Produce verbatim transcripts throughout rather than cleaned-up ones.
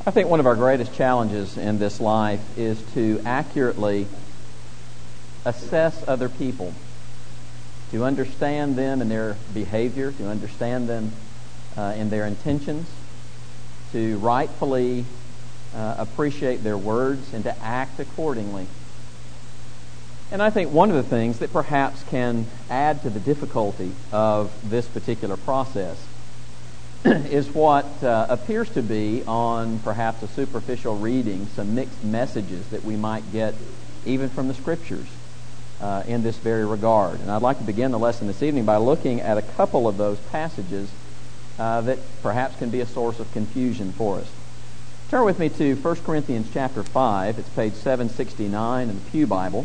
I think one of our greatest challenges in this life is to accurately assess other people, to understand them and their behavior, to understand them uh, in their intentions, to rightfully uh, appreciate their words and to act accordingly. And I think one of the things that perhaps can add to the difficulty of this particular process is what uh, appears to be, on perhaps a superficial reading, some mixed messages that we might get even from the Scriptures uh, in this very regard. And I'd like to begin the lesson this evening by looking at a couple of those passages uh, that perhaps can be a source of confusion for us. Turn with me to First Corinthians chapter five. It's page seven sixty-nine in the Pew Bible.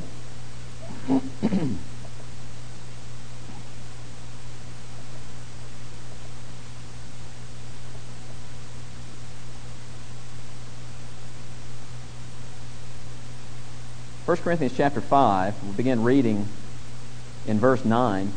First Corinthians chapter five, we'll begin reading in verse nine.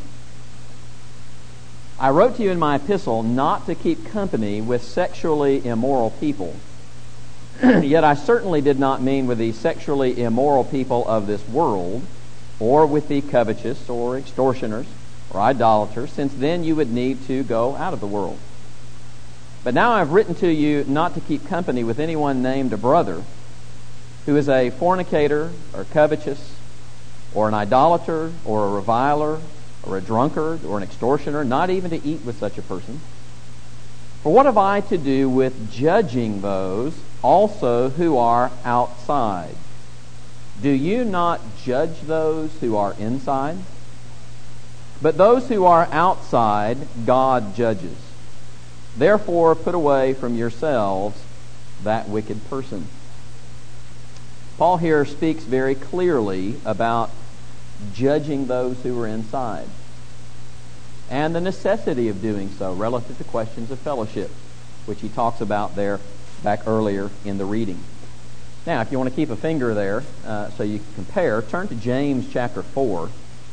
I wrote to you in my epistle not to keep company with sexually immoral people. Yet I certainly did not mean with the sexually immoral people of this world, or with the covetous, or extortioners, or idolaters, since then you would need to go out of the world. But now I have written to you not to keep company with anyone named a brother, who is a fornicator, or covetous, or an idolater, or a reviler, or a drunkard, or an extortioner, not even to eat with such a person. For what have I to do with judging those also who are outside? Do you not judge those who are inside? But those who are outside, God judges. Therefore, put away from yourselves that wicked person. Paul here speaks very clearly about judging those who are inside and the necessity of doing so relative to questions of fellowship, which he talks about there back earlier in the reading. Now, if you want to keep a finger there uh, so you can compare, turn to James chapter four.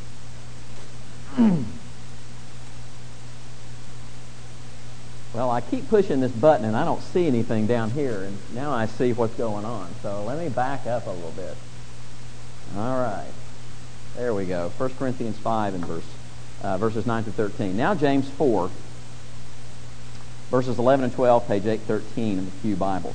Well, I keep pushing this button and I don't see anything down here, and now I see what's going on. So let me back up a little bit. All right. There we go. First Corinthians five and verse, uh, verses nine to thirteen. Now James four, verses eleven and twelve, page eight thirteen in the Pew Bible.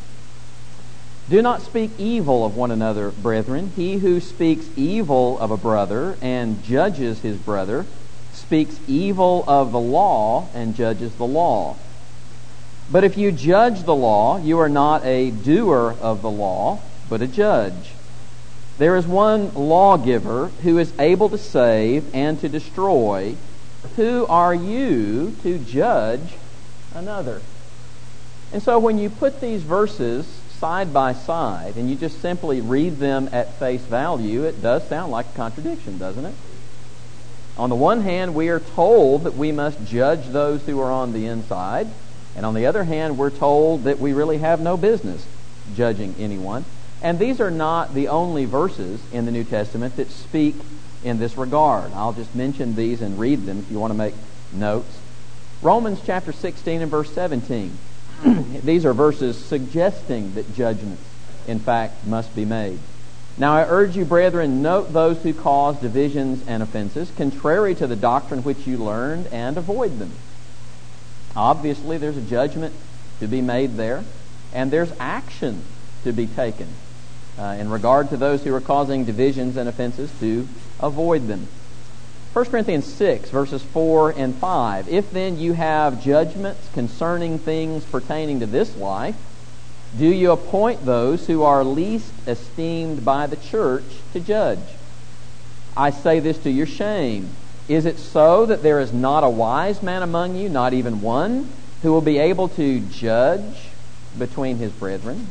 Do not speak evil of one another, brethren. He who speaks evil of a brother and judges his brother speaks evil of the law and judges the law. But if you judge the law, you are not a doer of the law, but a judge. There is one lawgiver who is able to save and to destroy. Who are you to judge another? And so when you put these verses side by side and you just simply read them at face value, it does sound like a contradiction, doesn't it? On the one hand, we are told that we must judge those who are on the inside, and on the other hand, we're told that we really have no business judging anyone. And these are not the only verses in the New Testament that speak in this regard. I'll just mention these and read them if you want to make notes. Romans chapter sixteen and verse seventeen. These are verses suggesting that judgments, in fact, must be made. Now I urge you, brethren, note those who cause divisions and offenses, contrary to the doctrine which you learned, and avoid them. Obviously, there's a judgment to be made there, and there's action to be taken uh, in regard to those who are causing divisions and offenses, to avoid them. First Corinthians six, verses four and five. If then you have judgments concerning things pertaining to this life, do you appoint those who are least esteemed by the church to judge? I say this to your shame. Is it so that there is not a wise man among you, not even one, who will be able to judge between his brethren?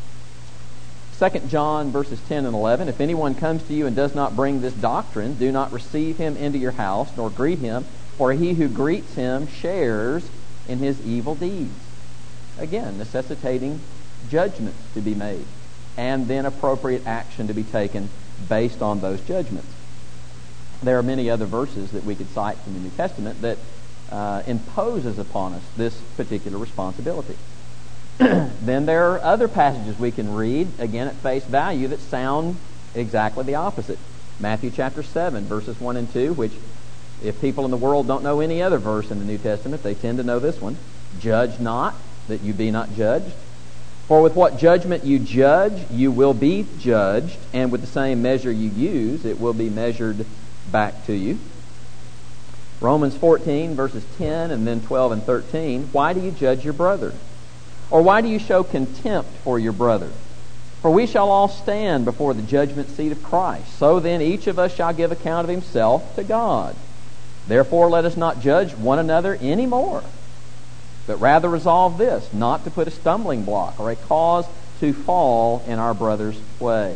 Second John verses ten and eleven. If anyone comes to you and does not bring this doctrine, do not receive him into your house, nor greet him, for he who greets him shares in his evil deeds. Again, necessitating judgments to be made, and then appropriate action to be taken based on those judgments. There are many other verses that we could cite from the New Testament that uh, imposes upon us this particular responsibility. Then there are other passages we can read, again at face value, that sound exactly the opposite. Matthew chapter seven, verses one and two, which if people in the world don't know any other verse in the New Testament, they tend to know this one. Judge not, that you be not judged. For with what judgment you judge, you will be judged, and with the same measure you use, it will be measured back to you. Romans fourteen, verses ten and then twelve and thirteen. Why do you judge your brother? Or why do you show contempt for your brother? For we shall all stand before the judgment seat of Christ. So then each of us shall give account of himself to God. Therefore let us not judge one another any more, but rather resolve this, not to put a stumbling block or a cause to fall in our brother's way.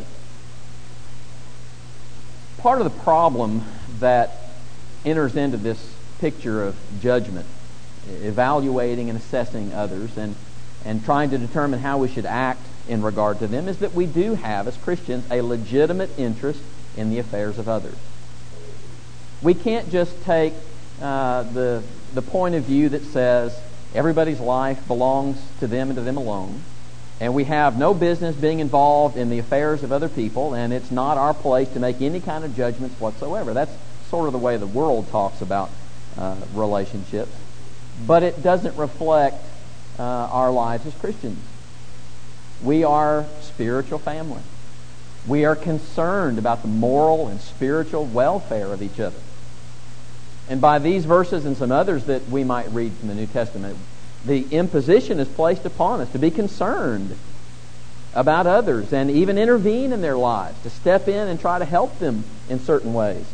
Part of the problem that enters into this picture of judgment, evaluating and assessing others, and, and trying to determine how we should act in regard to them, is that we do have, as Christians, a legitimate interest in the affairs of others. We can't just take uh, the, the point of view that says everybody's life belongs to them and to them alone, and we have no business being involved in the affairs of other people, and it's not our place to make any kind of judgments whatsoever. That's sort of the way the world talks about uh, relationships, but it doesn't reflect uh, our lives as Christians. We are spiritual family. We are concerned about the moral and spiritual welfare of each other. And by these verses and some others that we might read from the New Testament, the imposition is placed upon us to be concerned about others and even intervene in their lives, to step in and try to help them in certain ways.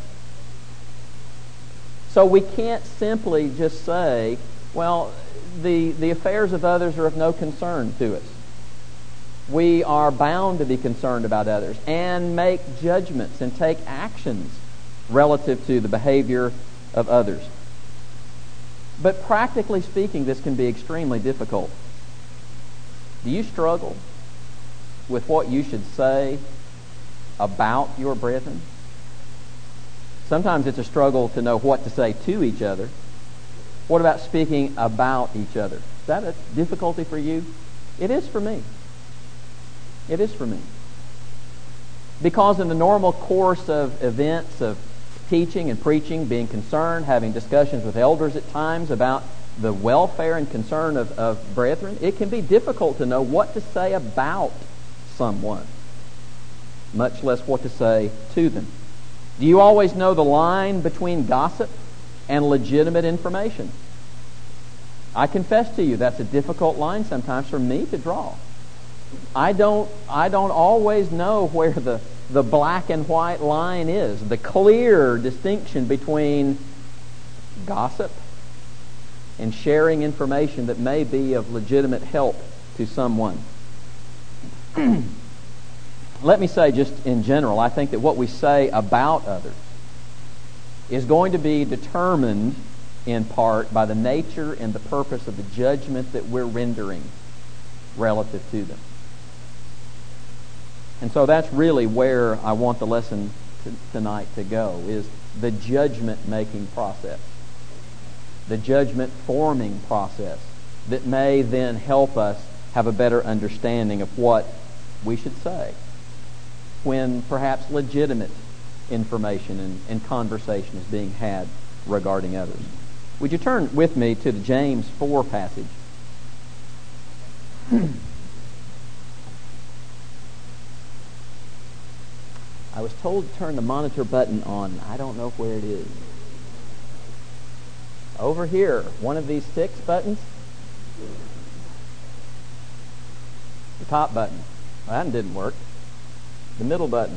So we can't simply just say, well, the, the affairs of others are of no concern to us. We are bound to be concerned about others and make judgments and take actions relative to the behavior of others. But practically speaking, this can be extremely difficult. Do you struggle with what you should say about your brethren? Sometimes it's a struggle to know what to say to each other. What about speaking about each other? Is that a difficulty for you? It is for me. It is for me. Because in the normal course of events, of teaching and preaching, being concerned, having discussions with elders at times about the welfare and concern of, of brethren, it can be difficult to know what to say about someone, much less what to say to them. Do you always know the line between gossip and legitimate information? I confess to you, that's a difficult line sometimes for me to draw. I don't I don't always know where the, the black and white line is, the clear distinction between gossip and sharing information that may be of legitimate help to someone. Let me say just in general, I think that what we say about others is going to be determined in part by the nature and the purpose of the judgment that we're rendering relative to them. And so that's really where I want the lesson t- tonight to go, is the judgment-making process, the judgment-forming process that may then help us have a better understanding of what we should say when perhaps legitimate information and, and conversation is being had regarding others. Would you turn with me to the James four passage? I was told to turn the monitor button on. I don't know where it is. Over here, one of these six buttons. The top button. Well, that didn't work. The middle button.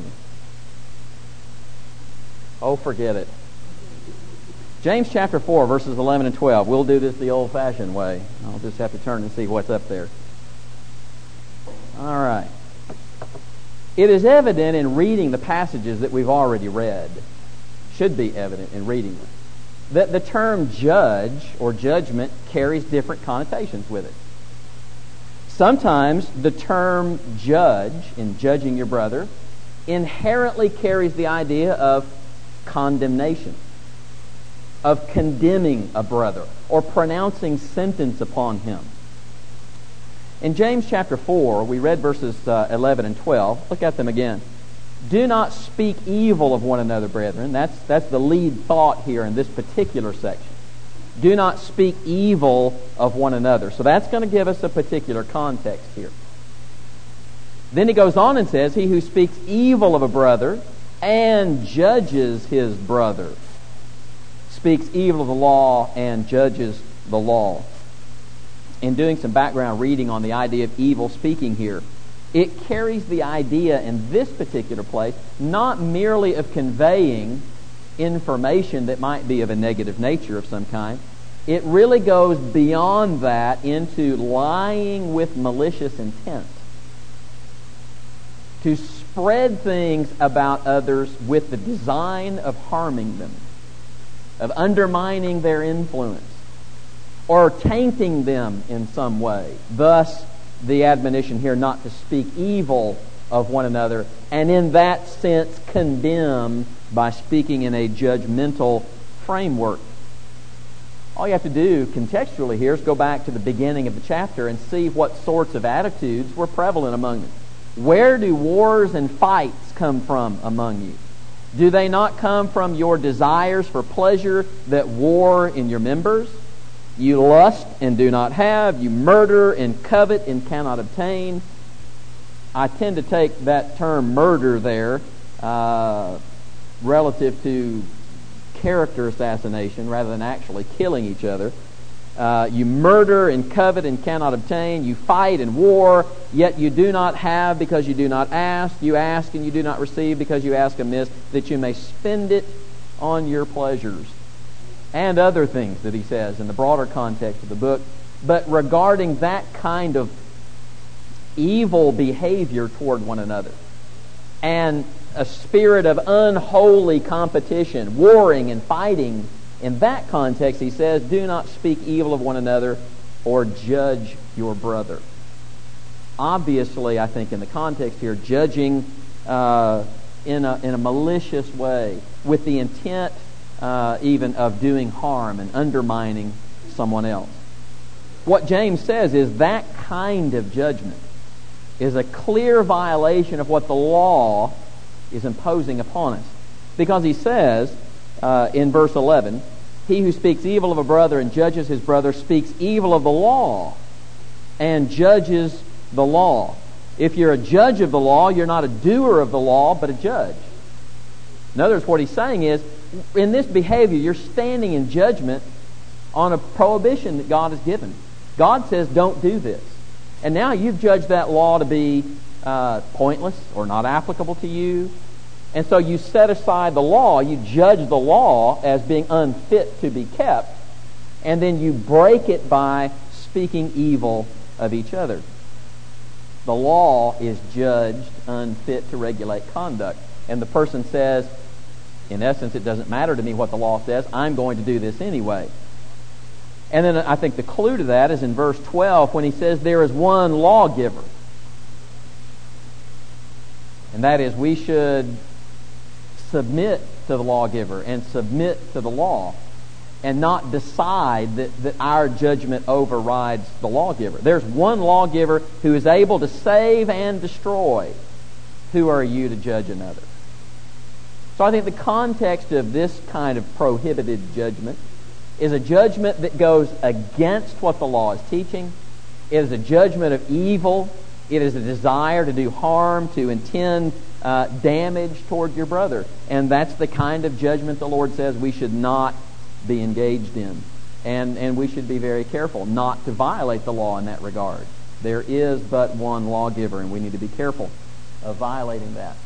Oh, forget it. James chapter four, verses eleven and twelve. We'll do this the old-fashioned way. I'll just have to turn and see what's up there. All right. It is evident in reading the passages that we've already read, should be evident in reading them, that the term judge or judgment carries different connotations with it. Sometimes the term judge, in judging your brother, inherently carries the idea of condemnation, of condemning a brother or pronouncing sentence upon him. In James chapter four, we read verses uh, eleven and twelve. Look at them again. Do not speak evil of one another, brethren. That's, that's the lead thought here in this particular section. Do not speak evil of one another. So that's going to give us a particular context here. Then he goes on and says, he who speaks evil of a brother and judges his brother speaks evil of the law and judges the law. In doing some background reading on the idea of evil speaking here, it carries the idea in this particular place not merely of conveying information that might be of a negative nature of some kind. It really goes beyond that into lying with malicious intent. To spread things about others with the design of harming them, of undermining their influence, or tainting them in some way. Thus, the admonition here not to speak evil of one another, and in that sense condemn by speaking in a judgmental framework. All you have to do contextually here is go back to the beginning of the chapter and see what sorts of attitudes were prevalent among them. Where do wars and fights come from among you? Do they not come from your desires for pleasure that war in your members? You lust and do not have. You murder and covet and cannot obtain. I tend to take that term murder there uh, relative to character assassination rather than actually killing each other. Uh, you murder and covet and cannot obtain. You fight and war, yet you do not have because you do not ask. You ask and you do not receive because you ask amiss, that you may spend it on your pleasures. And other things that he says in the broader context of the book. But regarding that kind of evil behavior toward one another, and a spirit of unholy competition, warring and fighting, in that context he says, do not speak evil of one another or judge your brother. Obviously, I think in the context here, judging uh, in a in a malicious way, with the intent Uh, even of doing harm and undermining someone else. What James says is that kind of judgment is a clear violation of what the law is imposing upon us. Because he says uh, in verse eleven, he who speaks evil of a brother and judges his brother speaks evil of the law and judges the law. If you're a judge of the law, you're not a doer of the law, but a judge. In other words, what he's saying is, in this behavior, you're standing in judgment on a prohibition that God has given. God says, don't do this. And now you've judged that law to be uh, pointless or not applicable to you. And so you set aside the law, you judge the law as being unfit to be kept, and then you break it by speaking evil of each other. The law is judged unfit to regulate conduct. And the person says, in essence, it doesn't matter to me what the law says. I'm going to do this anyway. And then I think the clue to that is in verse twelve when he says there is one lawgiver. And that is, we should submit to the lawgiver and submit to the law and not decide that, that our judgment overrides the lawgiver. There's one lawgiver who is able to save and destroy. Who are you to judge another? So I think the context of this kind of prohibited judgment is a judgment that goes against what the law is teaching. It is a judgment of evil. It is a desire to do harm, to intend uh, damage toward your brother. And that's the kind of judgment the Lord says we should not be engaged in. And, and we should be very careful not to violate the law in that regard. There is but one lawgiver, and we need to be careful of violating that.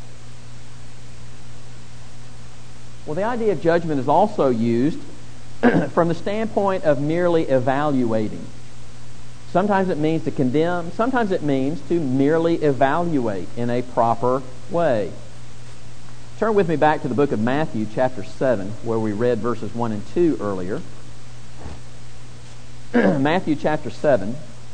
Well, the idea of judgment is also used from the standpoint of merely evaluating. Sometimes it means to condemn. Sometimes it means to merely evaluate in a proper way. Turn with me back to the book of Matthew, chapter seven, where we read verses one and two earlier. Matthew, chapter seven.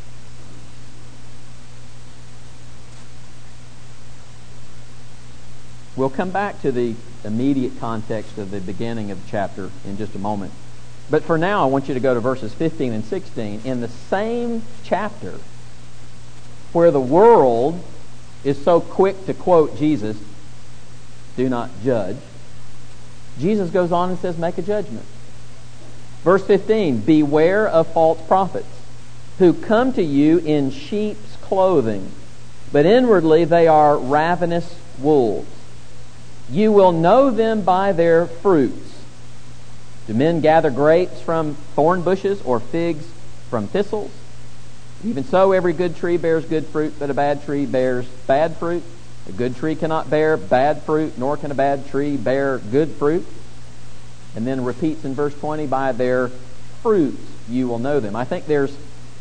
We'll come back to the immediate context of the beginning of the chapter in just a moment. But for now, I want you to go to verses fifteen and sixteen. In the same chapter, where the world is so quick to quote Jesus, do not judge, Jesus goes on and says, make a judgment. Verse fifteen, beware of false prophets, who come to you in sheep's clothing, but inwardly they are ravenous wolves. You will know them by their fruits. Do men gather grapes from thorn bushes or figs from thistles? Even so, every good tree bears good fruit, but a bad tree bears bad fruit. A good tree cannot bear bad fruit, nor can a bad tree bear good fruit. And then repeats in verse twenty, by their fruits you will know them. I think there's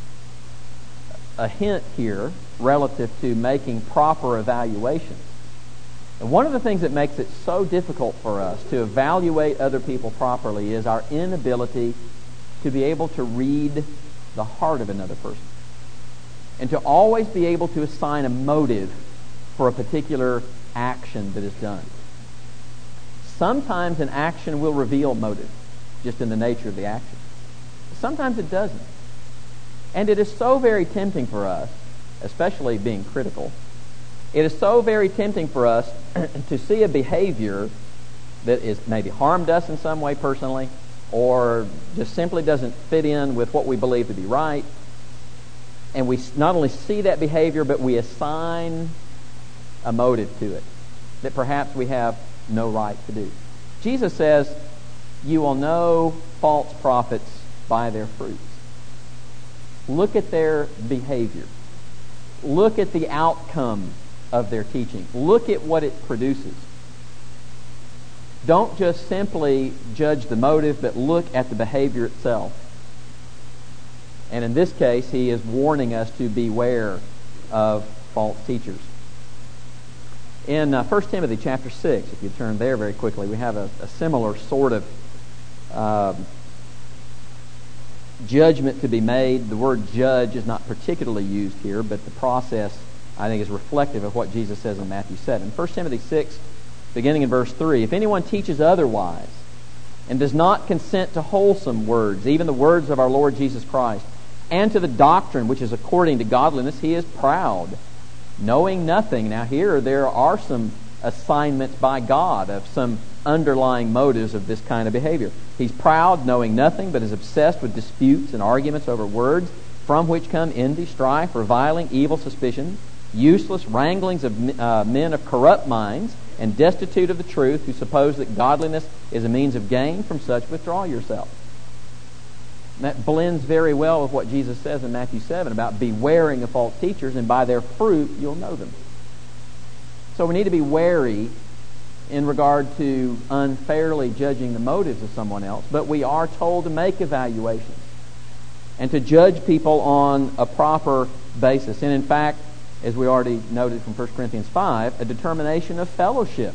a hint here relative to making proper evaluations. And one of the things that makes it so difficult for us to evaluate other people properly is our inability to be able to read the heart of another person, and to always be able to assign a motive for a particular action that is done. Sometimes an action will reveal motive, just in the nature of the action. Sometimes it doesn't. And it is so very tempting for us, especially being critical, it is so very tempting for us to see a behavior that is maybe harmed us in some way personally, or just simply doesn't fit in with what we believe to be right. And we not only see that behavior, but we assign a motive to it that perhaps we have no right to do. Jesus says, you will know false prophets by their fruits. Look at their behavior. Look at the outcome of their teaching. Look at what it produces. Don't just simply judge the motive, but look at the behavior itself. And in this case, he is warning us to beware of false teachers. In uh, First Timothy chapter six, if you turn there very quickly, we have a, a similar sort of uh, judgment to be made. The word judge is not particularly used here, but the process, I think, is reflective of what Jesus says in Matthew seven. First Timothy six, beginning in verse three, if anyone teaches otherwise and does not consent to wholesome words, even the words of our Lord Jesus Christ, and to the doctrine which is according to godliness, he is proud, knowing nothing. Now here there are some assignments by God of some underlying motives of this kind of behavior. He's proud, knowing nothing, but is obsessed with disputes and arguments over words, from which come envy, strife, reviling, evil suspicion, useless wranglings of uh, men of corrupt minds, and destitute of the truth, who suppose that godliness is a means of gain. From such withdraw yourself. And that blends very well with what Jesus says in Matthew seven about bewaring of false teachers, and by their fruit you'll know them. So we need to be wary in regard to unfairly judging the motives of someone else, but we are told to make evaluations and to judge people on a proper basis. And in fact, as we already noted from First Corinthians five, a determination of fellowship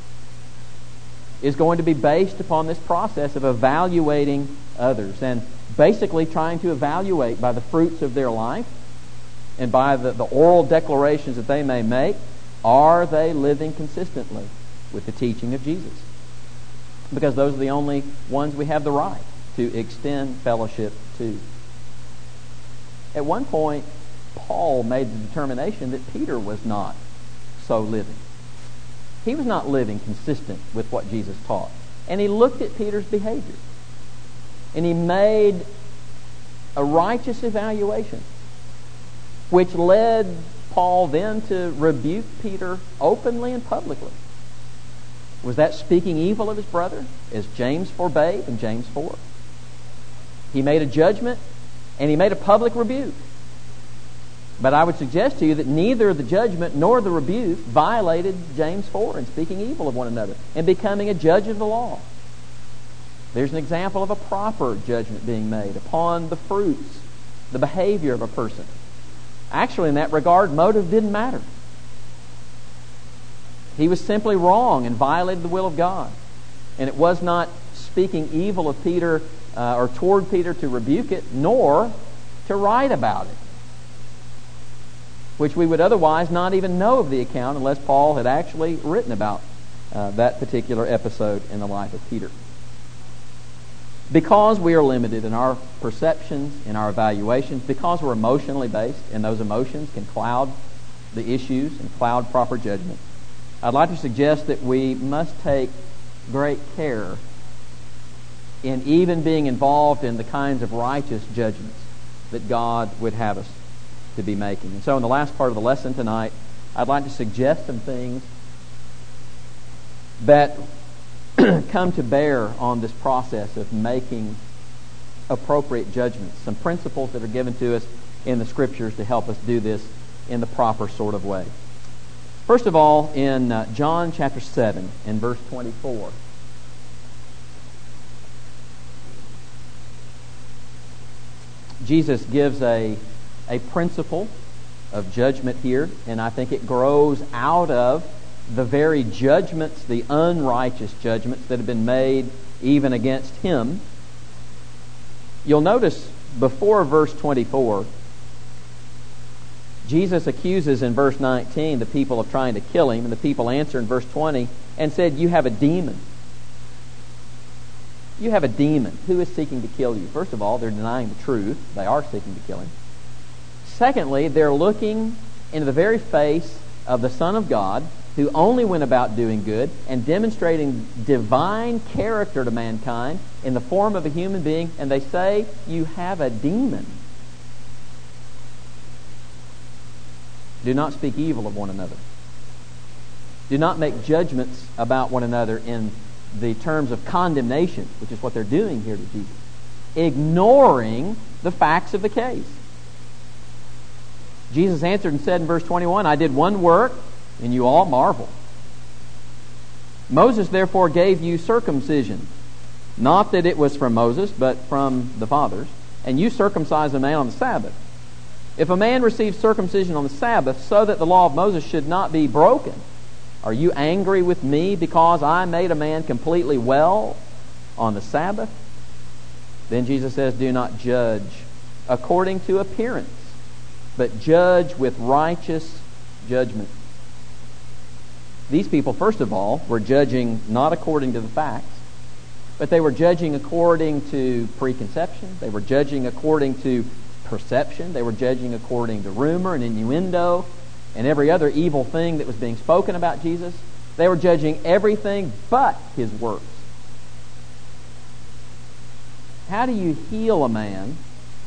is going to be based upon this process of evaluating others, and basically trying to evaluate by the fruits of their life and by the, the oral declarations that they may make, are they living consistently with the teaching of Jesus? Because those are the only ones we have the right to extend fellowship to. At one point, Paul made the determination that Peter was not so living. He was not living consistent with what Jesus taught. And he looked at Peter's behavior, and he made a righteous evaluation, which led Paul then to rebuke Peter openly and publicly. Was that speaking evil of his brother, as James forbade in James four? He made a judgment, and he made a public rebuke. But I would suggest to you that neither the judgment nor the rebuke violated James four in speaking evil of one another and becoming a judge of the law. There's an example of a proper judgment being made upon the fruits, the behavior of a person. Actually, in that regard, motive didn't matter. He was simply wrong and violated the will of God. And it was not speaking evil of Peter uh, or toward Peter to rebuke it, nor to write about it, which we would otherwise not even know of the account unless Paul had actually written about uh, that particular episode in the life of Peter. Because we are limited in our perceptions, in our evaluations, because we're emotionally based, and those emotions can cloud the issues and cloud proper judgment, I'd like to suggest that we must take great care in even being involved in the kinds of righteous judgments that God would have us to be making. And so in the last part of the lesson tonight, I'd like to suggest some things that come to bear on this process of making appropriate judgments. Some principles that are given to us in the Scriptures to help us do this in the proper sort of way. First of all, in uh, John chapter seven, in verse twenty-four, Jesus gives a, a principle of judgment here, and I think it grows out of the very judgments, the unrighteous judgments that have been made even against him. You'll notice before verse twenty-four, Jesus accuses in verse nineteen the people of trying to kill him, and the people answer in verse twenty and said, "You have a demon." You have a demon. Who is seeking to kill you? First of all, they're denying the truth. They are seeking to kill him. Secondly, they're looking into the very face of the Son of God, who only went about doing good and demonstrating divine character to mankind in the form of a human being, and they say, "You have a demon." Do not speak evil of one another. Do not make judgments about one another in the terms of condemnation, which is what they're doing here to Jesus, ignoring the facts of the case. Jesus answered and said in verse twenty-one, "I did one work, and you all marvel. Moses therefore gave you circumcision, not that it was from Moses, but from the fathers, and you circumcise a man on the Sabbath. If a man receives circumcision on the Sabbath, so that the law of Moses should not be broken, are you angry with me because I made a man completely well on the Sabbath?" Then Jesus says, "Do not judge according to appearance, but judge with righteous judgment." These people, first of all, were judging not according to the facts, but they were judging according to preconception. They were judging according to perception. They were judging according to rumor and innuendo and every other evil thing that was being spoken about Jesus. They were judging everything but his works. How do you heal a man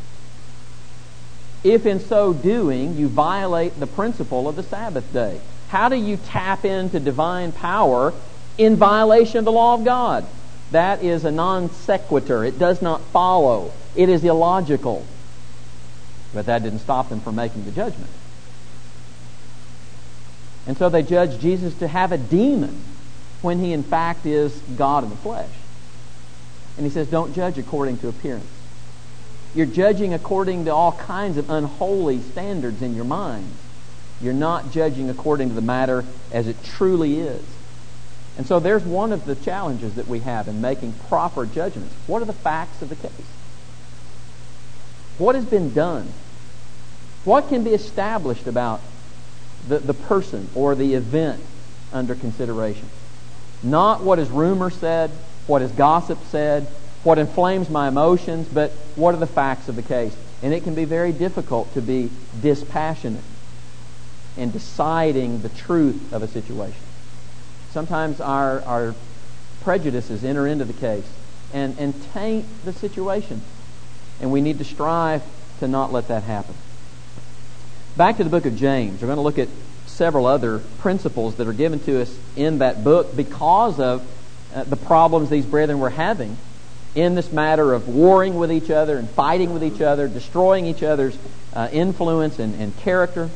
if in so doing you violate the principle of the Sabbath day? How do you tap into divine power in violation of the law of God? That is a non sequitur. It does not follow. It is illogical. But that didn't stop them from making the judgment. And so they judged Jesus to have a demon when he in fact is God in the flesh. And he says, don't judge according to appearance. You're judging according to all kinds of unholy standards in your minds. You're not judging according to the matter as it truly is. And so there's one of the challenges that we have in making proper judgments. What are the facts of the case? What has been done? What can be established about the, the person or the event under consideration? Not what is rumor said, what is gossip said, what inflames my emotions, but what are the facts of the case? And it can be very difficult to be dispassionate in deciding the truth of a situation. Sometimes our, our prejudices enter into the case and, and taint the situation. And we need to strive to not let that happen. Back to the book of James. We're going to look at several other principles that are given to us in that book because of uh, the problems these brethren were having in this matter of warring with each other and fighting with each other, destroying each other's uh, influence and, and character.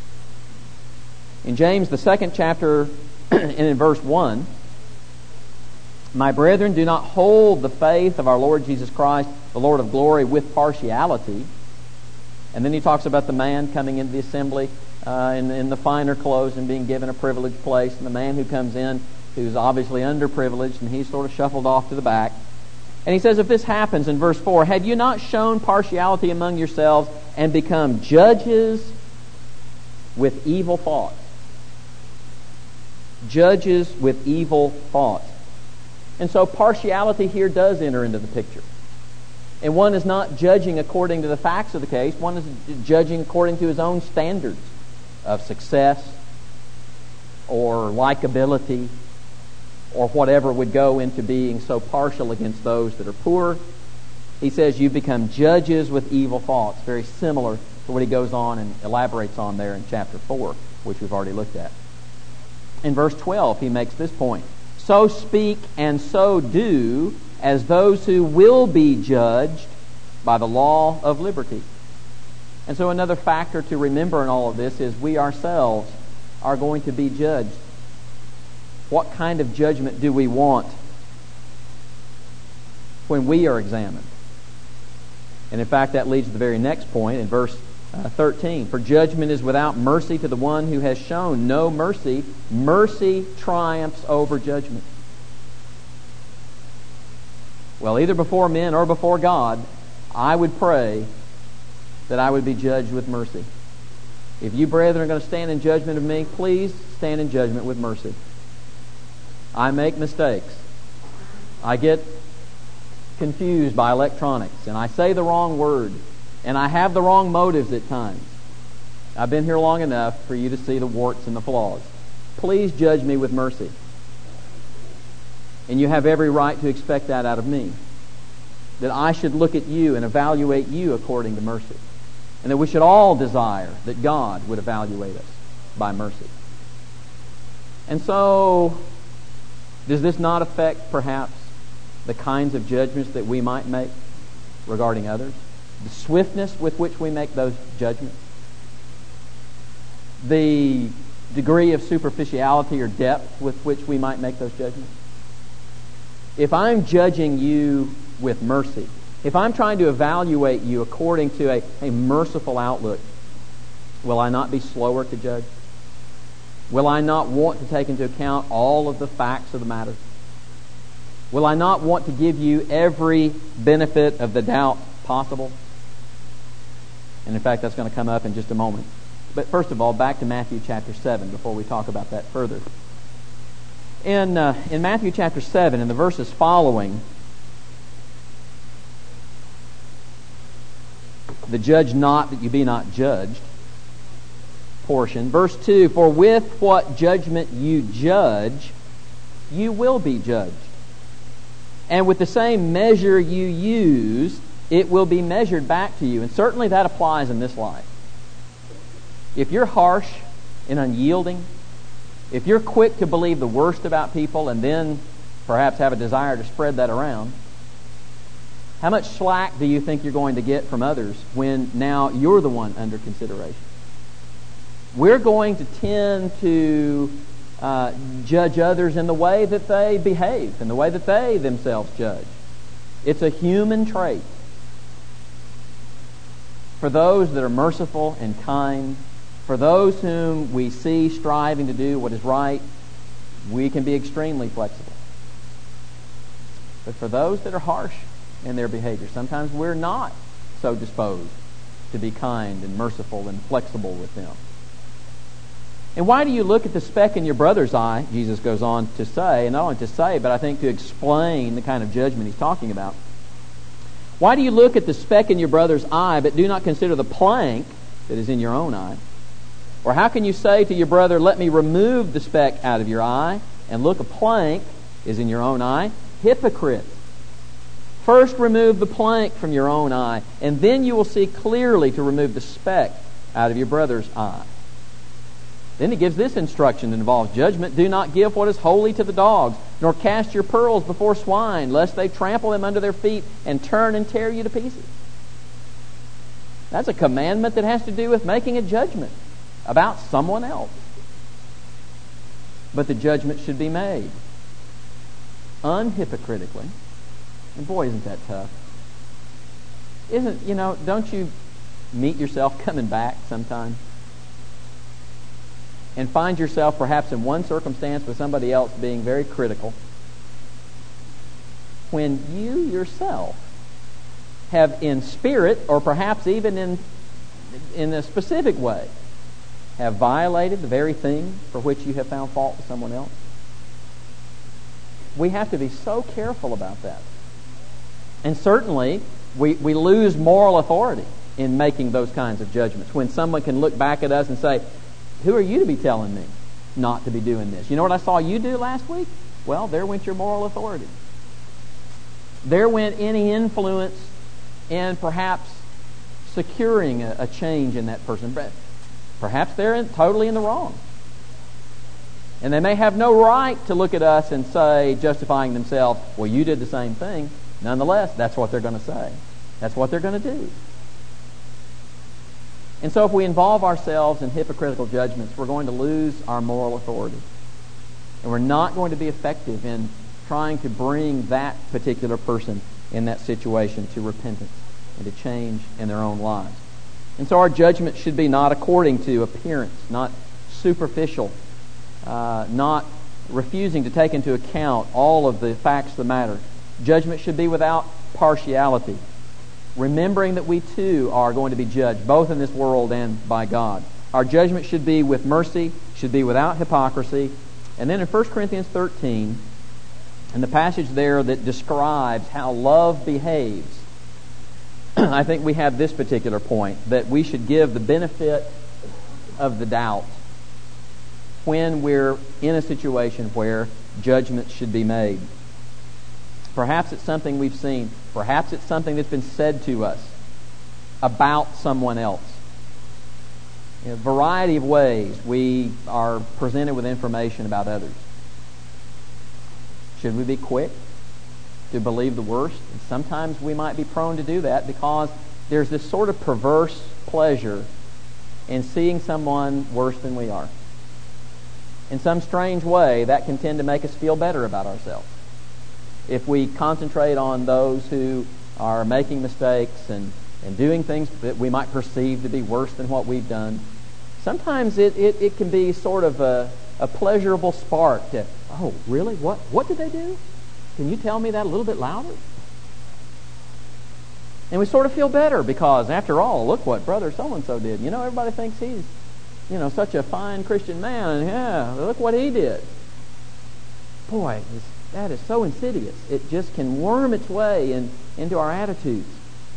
In James, the second chapter, and in verse one, "My brethren, do not hold the faith of our Lord Jesus Christ, the Lord of glory, with partiality." And then he talks about the man coming into the assembly uh, in, in the finer clothes and being given a privileged place, and the man who comes in who's obviously underprivileged, and he's sort of shuffled off to the back. And he says, if this happens in verse four, "Have you not shown partiality among yourselves and become judges with evil thoughts?" Judges with evil thoughts. And so partiality here does enter into the picture. And one is not judging according to the facts of the case. One is judging according to his own standards of success or likability or whatever would go into being so partial against those that are poor. He says you become judges with evil thoughts. Very similar to what he goes on and elaborates on there in chapter four, which we've already looked at. In verse twelve, he makes this point. So speak and so do as those who will be judged by the law of liberty. And so another factor to remember in all of this is we ourselves are going to be judged. What kind of judgment do we want when we are examined? And in fact, that leads to the very next point in verse uh, thirteen. For judgment is without mercy to the one who has shown no mercy. Mercy triumphs over judgment. Well, either before men or before God, I would pray that I would be judged with mercy. If you brethren are going to stand in judgment of me, please stand in judgment with mercy. I make mistakes. I get confused by electronics, and I say the wrong word, and I have the wrong motives at times. I've been here long enough for you to see the warts and the flaws. Please judge me with mercy. And you have every right to expect that out of me. That I should look at you and evaluate you according to mercy. And that we should all desire that God would evaluate us by mercy. And so, does this not affect, perhaps, the kinds of judgments that we might make regarding others? The swiftness with which we make those judgments? The degree of superficiality or depth with which we might make those judgments? If I'm judging you with mercy, if I'm trying to evaluate you according to a, a merciful outlook, will I not be slower to judge? Will I not want to take into account all of the facts of the matter? Will I not want to give you every benefit of the doubt possible? And in fact, that's going to come up in just a moment. But first of all, back to Matthew chapter seven before we talk about that further. In, uh, in Matthew chapter seven, in the verses following, the judge not that you be not judged portion. Verse two, for with what judgment you judge, you will be judged. And with the same measure you use, it will be measured back to you. And certainly that applies in this life. If you're harsh and unyielding, if you're quick to believe the worst about people and then perhaps have a desire to spread that around, how much slack do you think you're going to get from others when now you're the one under consideration? We're going to tend to uh, judge others in the way that they behave, in the way that they themselves judge. It's a human trait. For those that are merciful and kind, for those whom we see striving to do what is right, we can be extremely flexible. But for those that are harsh in their behavior, sometimes we're not so disposed to be kind and merciful and flexible with them. And why do you look at the speck in your brother's eye, Jesus goes on to say, and not only to say, but I think to explain the kind of judgment he's talking about. Why do you look at the speck in your brother's eye, but do not consider the plank that is in your own eye? Or how can you say to your brother, let me remove the speck out of your eye, and look, a plank is in your own eye? Hypocrite! First remove the plank from your own eye, and then you will see clearly to remove the speck out of your brother's eye. Then he gives this instruction that involves judgment. Do not give what is holy to the dogs, nor cast your pearls before swine, lest they trample them under their feet and turn and tear you to pieces. That's a commandment that has to do with making a judgment about someone else. But the judgment should be made unhypocritically. And boy, isn't that tough. Isn't, you know, don't you meet yourself coming back sometime and find yourself perhaps in one circumstance with somebody else being very critical when you yourself have in spirit, or perhaps even in in a specific way, have violated the very thing for which you have found fault with someone else? We have to be so careful about that. And certainly, we, we lose moral authority in making those kinds of judgments. When someone can look back at us and say, who are you to be telling me not to be doing this? You know what I saw you do last week? Well, there went your moral authority. There went any influence in perhaps securing a, a change in that person. Perhaps they're in, totally in the wrong. And they may have no right to look at us and say, justifying themselves, well, you did the same thing. Nonetheless, that's what they're going to say. That's what they're going to do. And so if we involve ourselves in hypocritical judgments, we're going to lose our moral authority. And we're not going to be effective in trying to bring that particular person in that situation to repentance and to change in their own lives. And so our judgment should be not according to appearance, not superficial, uh, not refusing to take into account all of the facts of the matter. Judgment should be without partiality, remembering that we too are going to be judged, both in this world and by God. Our judgment should be with mercy, should be without hypocrisy. And then in First Corinthians thirteen, in the passage there that describes how love behaves, I think we have this particular point, that we should give the benefit of the doubt when we're in a situation where judgment should be made. Perhaps it's something we've seen. Perhaps it's something that's been said to us about someone else. In a variety of ways we are presented with information about others. Should we be quick to believe the worst? And sometimes we might be prone to do that because there's this sort of perverse pleasure in seeing someone worse than we are. In some strange way, that can tend to make us feel better about ourselves. If we concentrate on those who are making mistakes and, and doing things that we might perceive to be worse than what we've done, sometimes it, it, it can be sort of a, a pleasurable spark to, oh, really? What, what did they do? Can you tell me that a little bit louder? And we sort of feel better because, after all, look what brother so-and-so did. You know, everybody thinks he's, you know, such a fine Christian man. And yeah, look what he did. Boy, it's, that is so insidious. It just can worm its way in, into our attitudes.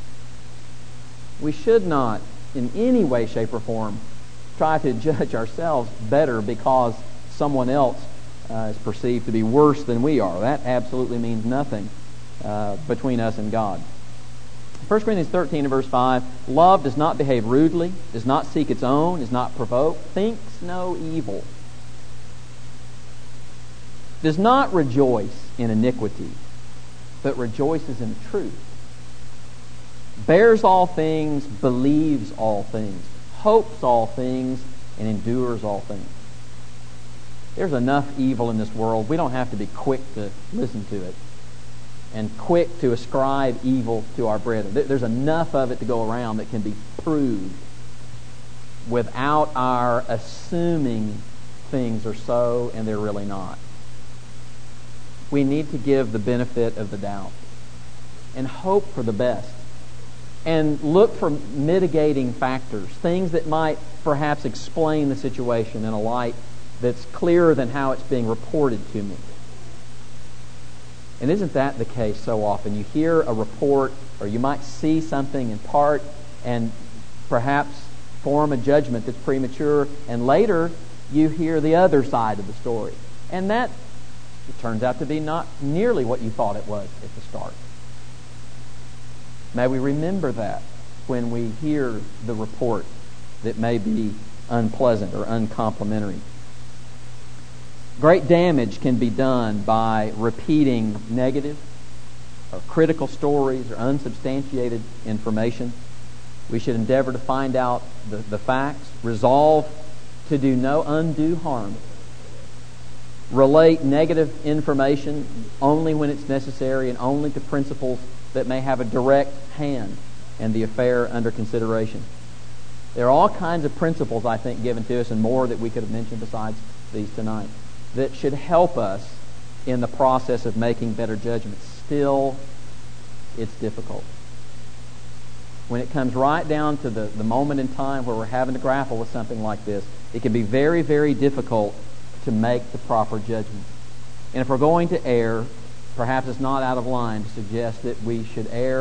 We should not, in any way, shape, or form, try to judge ourselves better because someone else uh, is perceived to be worse than we are. That absolutely means nothing uh, between us and God. First Corinthians thirteen and verse five, love does not behave rudely, does not seek its own, is not provoked, thinks no evil, does not rejoice in iniquity, but rejoices in the truth, bears all things, believes all things, hopes all things, and endures all things. There's enough evil in this world. We don't have to be quick to listen to it and quick to ascribe evil to our brethren. There's enough of it to go around that can be proved without our assuming things are so and they're really not. We need to give the benefit of the doubt and hope for the best and look for mitigating factors, things that might perhaps explain the situation in a light that's clearer than how it's being reported to me. And isn't that the case so often? You hear a report or you might see something in part and perhaps form a judgment that's premature, and later you hear the other side of the story. And that it turns out to be not nearly what you thought it was at the start. May we remember that when we hear the report that may be unpleasant or uncomplimentary. Great damage can be done by repeating negative or critical stories or unsubstantiated information. We should endeavor to find out the, the facts, resolve to do no undue harm, relate negative information only when it's necessary and only to principles that may have a direct hand in the affair under consideration. There are all kinds of principles, I think, given to us, and more that we could have mentioned besides these tonight, that should help us in the process of making better judgments. Still, it's difficult. When it comes right down to the, the moment in time where we're having to grapple with something like this, it can be very, very difficult to make the proper judgment. And if we're going to err, perhaps it's not out of line to suggest that we should err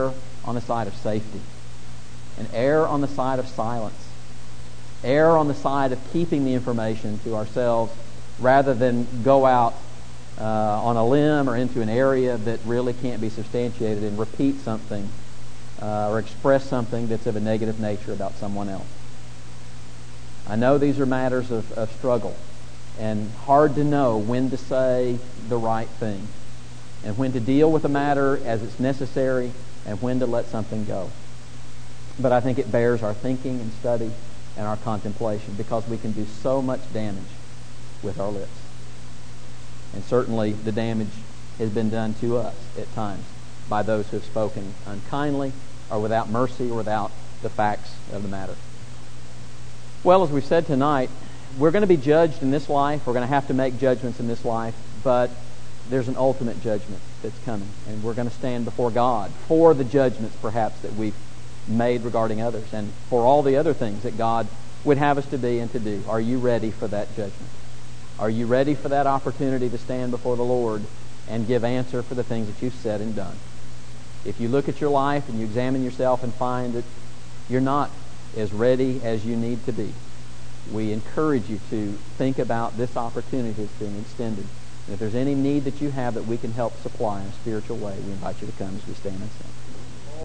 on the side of safety and err on the side of silence. Err on the side of keeping the information to ourselves rather than go out uh, on a limb or into an area that really can't be substantiated and repeat something uh, or express something that's of a negative nature about someone else. I know these are matters of, of struggle and hard to know when to say the right thing and when to deal with a matter as it's necessary and when to let something go. But I think it bears our thinking and study and our contemplation because we can do so much damage with our lips. And certainly the damage has been done to us at times by those who have spoken unkindly or without mercy or without the facts of the matter. Well, as we've said tonight, we're going to be judged in this life. We're going to have to make judgments in this life, but there's an ultimate judgment that's coming, and we're going to stand before God for the judgments perhaps that we've made regarding others and for all the other things that God would have us to be and to do. Are you ready for that judgment? Are you ready for that opportunity to stand before the Lord and give answer for the things that you've said and done? If you look at your life and you examine yourself and find that you're not as ready as you need to be, we encourage you to think about this opportunity that's being extended. And if there's any need that you have that we can help supply in a spiritual way, we invite you to come as we stand and sing.